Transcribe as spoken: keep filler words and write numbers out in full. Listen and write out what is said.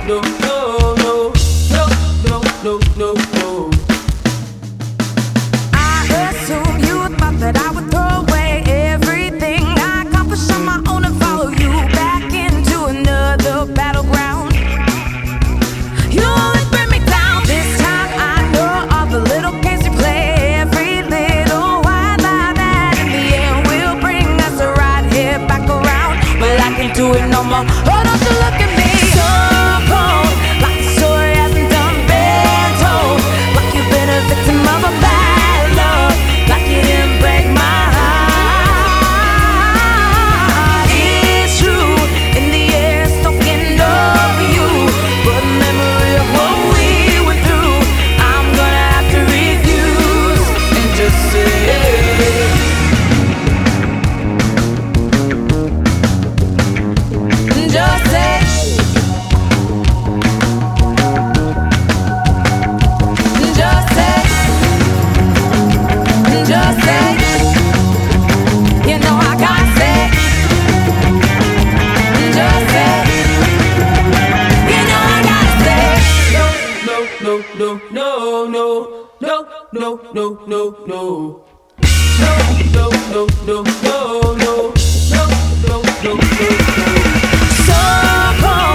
no, no, no, no, no, no, no, no. I assume you thought that I would throw away everything I accomplished on my own and follow you back into another battleground. You always bring me down. This time I know all the little games you play, every little white lie that in the end will bring us right here back around. But I can't do it no more. Oh, don't you look at me so cold, like the story hasn't done been told, like you've been a victim of a bad love, like you didn't break my heart. It's true, in the air, talking over you, but memory of what we went through, I'm gonna have to refuse and just say, just say, just say, just say, you know I gotta say, just say, you know I gotta say. No, no, no, no, no, no, no, no, no, no, no. No, no, no, no, no, no, no, no, no, no, no. So cold.